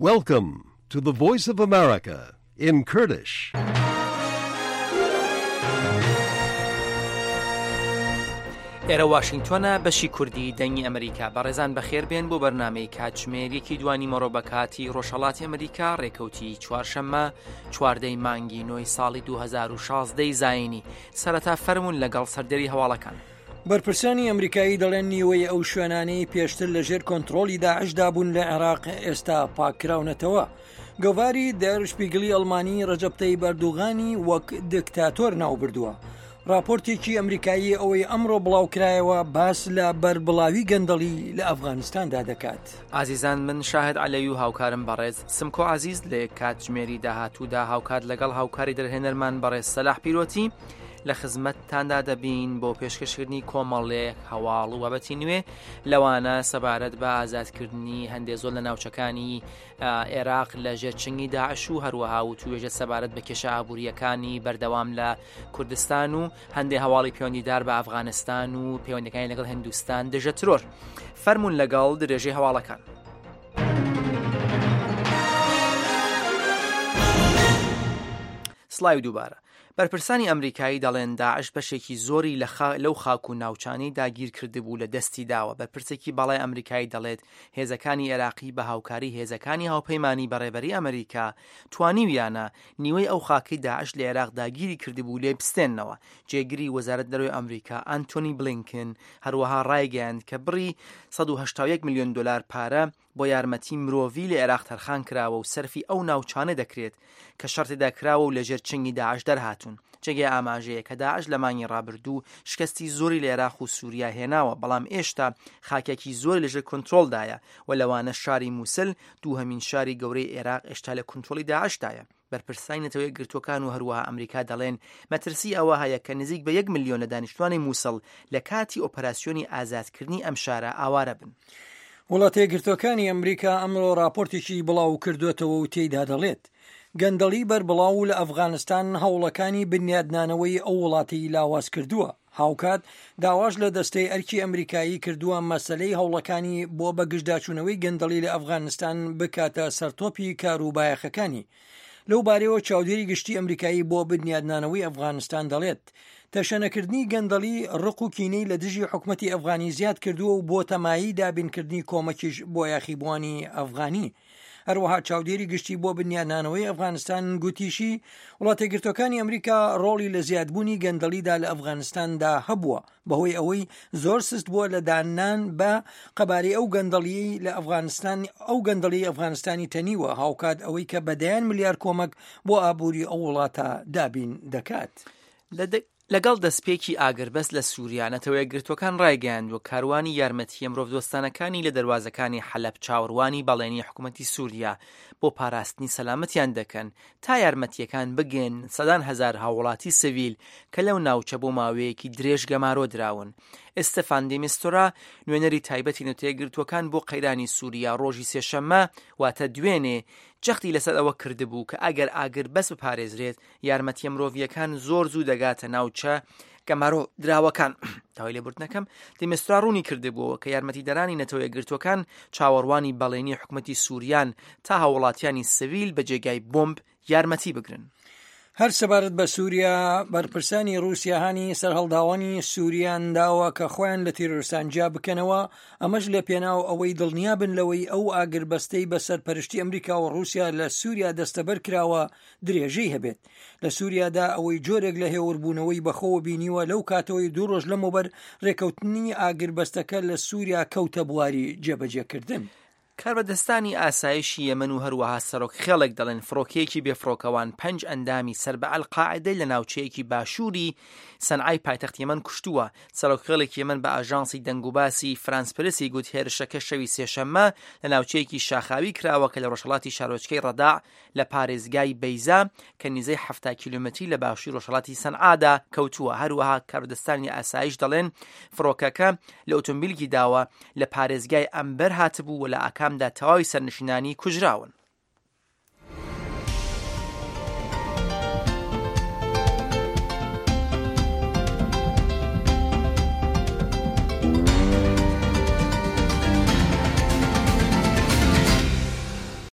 Welcome to the Voice of America in Kurdish. ئێرە واشنگتۆنە بەشی کوردی دەنگی ئەمریکا بەڕێزان بەخێر بێن بۆ بەرنامەی کاتژمێریەکی دوانی مەڕۆ بەکاتی ڕۆژهەڵاتی ئەمریکا ڕێکەوتی چوارشەممە 14 مانگی نۆی ساڵی 2016 زاینی سەرەتا فەرمونون لەگەڵ سەردەری هەواڵەکان. بەرپرسانی ئەمریکایی دەڵێن نیوەی ئەو شوێنانەی پێشتر لەژێر کۆنتڕۆلی داعشدا بوون لە عێراق ئێستا پاکراونەتەوە. گەڤاری دەر شپیگلی ئەڵمانی ڕەجەب تەیب ئەردوغانی وەک دکتاتۆر ناوبردووە. راپۆرتێکی ئەمریکایی ئەوەی ئەمڕۆ بڵاوکرایەوە باس لە بەربڵاوی گەندەڵی لە ئەفغانستاندا دەکات. ئازیزان من شاهد عەلەوی و هاوکارم بەڕێز سمکۆ عەزیز لە کاتژمێری داهاتوودا هاوکات لەگەڵ هاوکاری دەرهێنەرمان بەڕێز سەلاح پیرۆتی لە خزمەتتاندا دەبین بۆ پێشکەشکردنی کۆمەڵێک هەواڵ و بابەتی نوێ لەوانە سەبارەت بە ئازادکردنی هەندێک زۆر لە ناوچەکانی عێراق لە ژێرچنگی داعش و هەروەها و توێژە سەبارەت بە کێشە ئابوووریەکانی بەردەوام لە کوردستان و هەندێک هەواڵی پەیوەندیدار بە ئەفغانستان و پەیوەندیەکانی لەگەڵ هیندستان دەژە ترۆر. فەرمونون لەگەڵ درێژەی هەواڵەکان. سڵاوی دووبارە. بەرپرسانی ئەمریکایی دەڵێن داعش بەشێکی زۆری لەو خاک و ناوچانی داگیر کردبوو لە دەستی داوە. بەرپرسێکی باڵای ئەمریکایی دەڵێت هێزەکانی عێراقی بە هاوکاری هێزەکانی هاوپەیمانی بەڕێبەری ئەمریکا توانیویانە نیوەی ئەو خاکەی داعش لە عێراق داگیری کردبوو لێ بستێننەوە. جێگیری وەزارەت دەرەوەی ئەمریکا ئەنتۆنی بلینکن هەروەها ڕایگەیاند کە بڕی 181 میلیۆن دلار پارە بۆ یارمەتی مرۆڤی لە عێراق تەرخان کراوە و سەرفی ئەو ناوچانە دەکرێت کە شەرتێدا کراوە و لە ژێر چنگی داعش دەرهاتون. جێگەی ئاماژەیە کە داعش لە مانگی ڕابردوو شکستی زۆری لە عێراق و سووریا هێناوە، بەڵام ئێشتا خاکێکی زۆر لەژێر کۆنتڕۆلدایە و لەوانە شاری مووسل دووهەمین شاری گەورەی عێراق ئێشتا لە کۆنتڕۆلی داعشدایە. بەرپرسانی نەتەوەی گرتوەکان و هەروەها ئەمریکا دەڵێن مەترسی ئەوە هەیە کە نزیک بە 1 ملیۆن لە دانیشتوانی مووسڵ لە کاتی ئۆپەراسیۆنی ئازادکردنی ئەم شارە ئاوارە بن. وڵاتە یەکگرتوەکانی ئەمریکا ئەمڕۆ راپۆرتێکی بڵاو کردوێتەوە و تێیدا دەڵێت گەندەڵی بەربڵاو لە ئەفغانستان هەوڵەکانی بنیادنانەوەی ئەو وڵاتی لاواز کردووە. هاوکات داواش لە دەستەی ئەرکی ئەمریکایی کردووە مەسەلەی هەوڵەکانی بۆ بەگشتداچوونەوەی گەندەڵی لە ئەفغانستان بکاتە سەرتۆپی کاروبایەخەکانی. لەو بارەوە چاودێری گشتی ئەمریکایی بۆ بنیادنانەوەی ئەفغانستان دەڵێت تەشەنەکردنی گەندەڵی ڕق و کینەی لە دژی حکومەتی ئەفغانی زیاد کردووە و بۆ تەمایی دابینکردنی کۆمەکیش بۆ یاخیبوانی ئەفغانی. هەروەها چاودێری گشتی بۆ بنیادنانەوەی ئەفغانستان گوتیشی وڵاتە یەکگرتوەکانی ئەمریکا ڕۆڵی لە زیادبوونی گەندەڵیدا لە ئەفغانستاندا هەبووە بەهۆی ئەوەی زۆر سست بووە لە دانان بە قەبارەی ئەو گەندەڵی لە ئەفغانستان ئەو گەندەڵی ئەفغانستانی تەنیوە، هاوکات ئەوەی کە بەدەیان ملیار کۆمەک بۆ ئابووری ئەو وڵاتە دابین دەکات. لەگەڵ دەستپێکی ئاگربەست لە سووریا نەتەوەیە گرتوەکان ڕایگەیاندوە کاروانی یارمەتیە مرۆڤدۆستانەکانی لە دەواازەکانی حەلەب چاوەڕوانی بەڵێنی حکوومەتی سووریا بۆ پاراستنی سەلامەتیان دەکەن تا یارمەتیەکان بگەن سەدان هەزار هاوڵاتی سڤیل کە لەو ناوچە بۆ ماوەیەکی درێژ گەمارۆ دراون. ئێستەفان دێ میستۆرا نوێنەری تایبەتی نەتەوەیە گرتوەکان بۆ قەیرانی سووریا ڕۆژی سێشەممە واتە دوێنێ جەختی لەسەر ئەوە کردبوو کە ئەگەر ئاگر بەس بپارێزرێت یارمەتیە مرۆڤیەکان زۆر زوو دەگاتە ناوچە گەمارۆ دراوەکان. تاوای لێبوردنەکەم دیمەسترا ڕوونی کردبووە کە یارمەتیدەرانی نەتەوەیە گرتوەکان چاوەڕوانی بەڵێنی حکوومەتی سووریان تا هاوڵاتیانی سڤیل بە جێگای بۆمب یارمەتی بگرن. هەر سەبارەت بە سووریا بەرپرسانی رووسیاهانی سەرهەڵداوانی سووریان داوە کە خۆیان لە تیرۆریستانجا بکەنەوە، ئەمەش لە پێناو ئەوەی دڵنیا بن لەوەی ئەو ئاگربەستەی بەسەر پەرشتی ئەمریکا و رووسیا لە سووریا دەستەبەر کراوە درێژەی هەبێت. لە سووریادا ئەوەی جۆرێک لە هێوەربوونەوەی بەخۆوە بینیوە لەو کاتەوەی 2 ڕۆژ لەمەوبەر ڕێکەوتنی ئاگربەستەکە لە سووریا کەوتە بواری جێبەجێکردن. کاربەدەستانی ئاسایشی یەمەن و هەروەها سەرۆک خێڵێک دەڵێن فڕۆکەیەکی بێفڕۆکەوان 5 ئەندامی سەر بە ئەلقاعیدەی لە ناوچەیەکی باشووری سەنعای پایتەخت یەمەن کوشتووە. سەرۆک خێڵێکی یەمەن بە ئاژانسی دەنگوباسی فرانس پرسی گوت هێرشەکە شەوی سێشەممە لە ناوچەیەکی شاخاوی کراوە کە لە ڕۆژهەڵاتی شارۆچکەی ڕەداع لە پارێزگای بەیزا کە نزیک 70 کیلومتری لە باشووری ڕۆژهەڵاتی سەنعادا کەوتووە. هەروەها کاربەدەستانی ئاسایش دەڵێن فڕۆکەکە لە ئۆتۆمبیلکی داوە لە پارێزگای ئەمبەر هاتبوو و لە ئاکامدا تەواوی سەرنشینانی کوژراون.